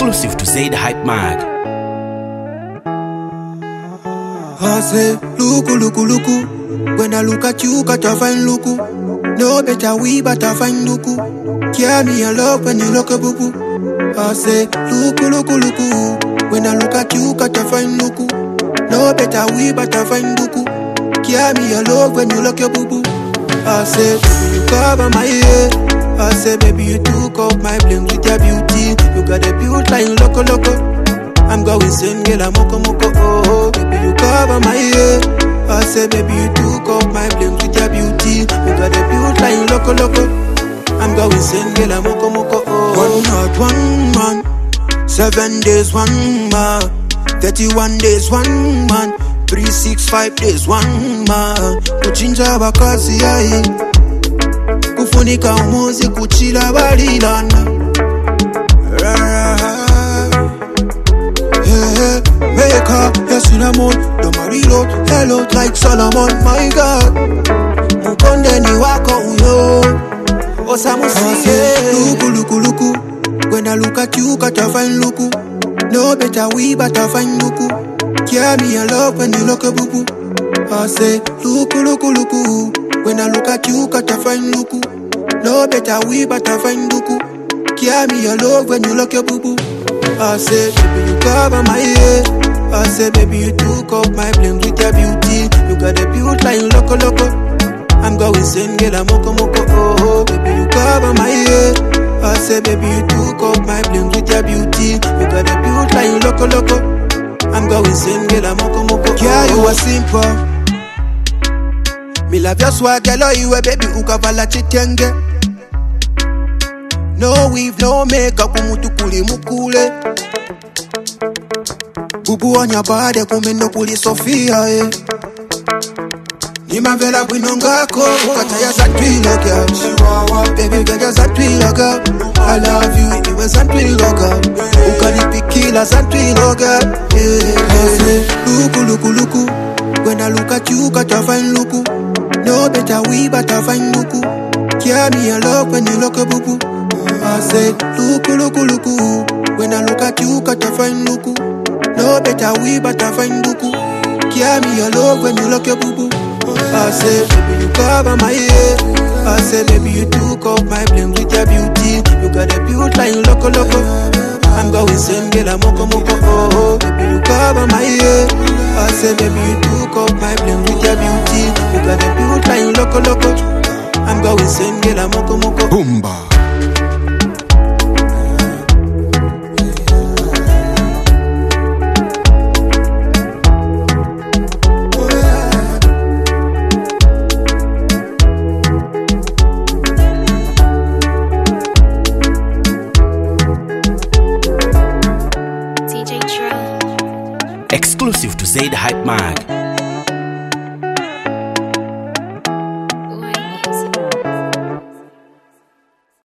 Exclusive to Zaid Hype Mag. I say, looku. When I look at you, got to find looku. No better we, but I find looku. Care me a love when you look a boo boo. I say, looku. When I look at you, got to find looku. No better we, but I find looku. Care me a love when you look a boo boo. I say, baby, you cover my head. I say, baby, you took off my bling with your beauty. You got a beauty like loco. I'm going same girl, I'm moko. Oh, baby, you cover my head. I say, baby, you took off my bling with your beauty. You got a beauty like loco. I'm going same girl, I'm moko. Oh, one heart, one man. 7 days, 1 man. 31 days, 1 man. 365 days, 1 man. Kuchinja bakazi yai. Kufunika umuzi kuchila balilana. Make up your cinnamon, the marilo, hello like Solomon, my God. Mukonde ni wako uyo, osamusiye. Looku. When I look at you, got to find looku. No better we, but I find looku. Care me a love when you look a boo boo. I say, looku. When I look at you, got to find looku. No better we, but I find looku. Care me a love when you look a boo boo. I say, baby, you cover my head. I say, baby, you took off my bling with your beauty. You got a beauty like loco. I'm going same girl, I'm moko. Oh, baby, you cover my head. I say, baby, you took off my bling with your beauty. You got a beauty like loco. I'm going same girl, I'm moko. Yeah, you are simple. Me love your swag, girl, you a baby, ukavala chitenge. No weave, no makeup, umutukuli mukule. Bubu on your body, kumendo kuli Sofia, eh. Nima vela kwinongako, ukataya za twilo, girl. Chihuahua, baby, gaja za twilo, girl. I love you, iwe za twilo, girl. Ukanipikila za twilo, girl. Yeah. Looku. When I look at you, got to find looku. No better we, but I find looku. Care me a love when you look a boo boo. I say, looku. When I look at you, got to find looku. No better we, but I find looku. Care me your love when you look your boo boo. I say, baby, you cover my head. I say, baby, you took off my bling with your beauty. You got a beauty like loco. I'm going same girl, I'm moko. Oh, baby, you cover my head. I say, baby, you took off my bling with your beauty. You got a beauty like loco. I'm going same girl, I'm moko. Boomba. Exclusive to Zaid Hype Mag.